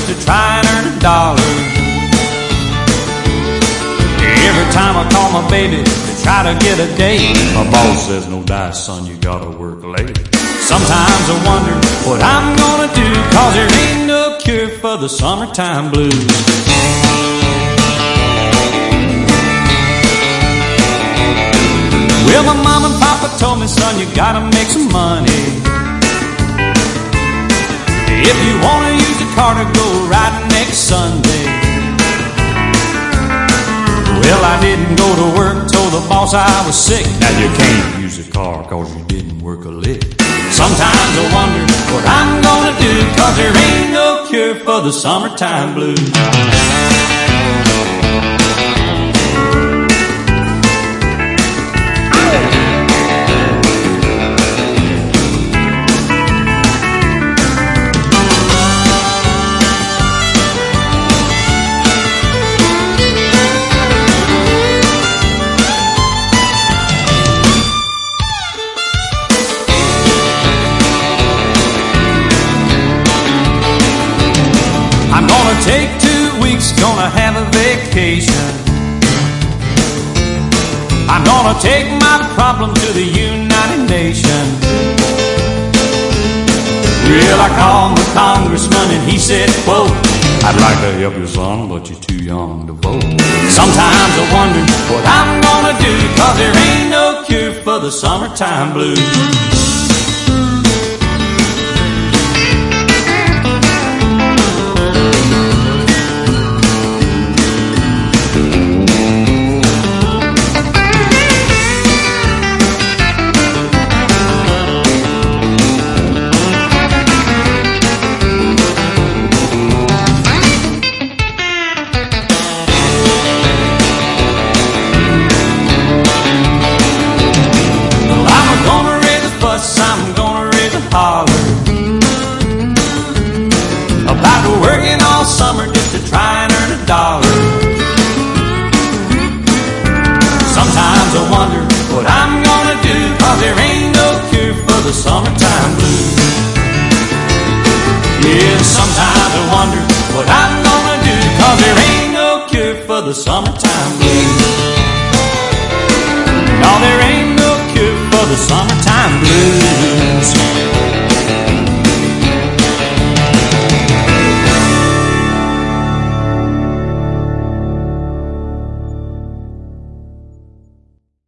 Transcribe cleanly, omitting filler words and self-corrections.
to try and earn $1. Every time I call my baby to try to get a date, my boss says, no dice, son, you gotta work late. Sometimes I wonder what I'm gonna do, 'cause there ain't no cure for the summertime blues. Well, my mom and papa told me, son, you gotta make some money. If you wanna use the car to go riding next Sunday. Well, I didn't go to work, told the boss I was sick. Now you can't use the car 'cause you didn't work a lick. Sometimes I wonder what I'm gonna do, 'cause there ain't no cure for the summertime blues. I'm gonna take 2 weeks, gonna have a vacation. I'm gonna take my problem to the United Nations. Well, I called the congressman and he said, quote, I'd like to help you, son, but you're too young to vote. Sometimes I wonder what I'm gonna do, 'cause there ain't no cure for the summertime blues. I'm gonna raise a holler about working all summer just to try and earn $1. Sometimes I wonder what I'm gonna do, 'cause there ain't no cure for the summertime blues. Yeah, sometimes I wonder what I'm gonna do, 'cause there ain't no cure for the summertime blues.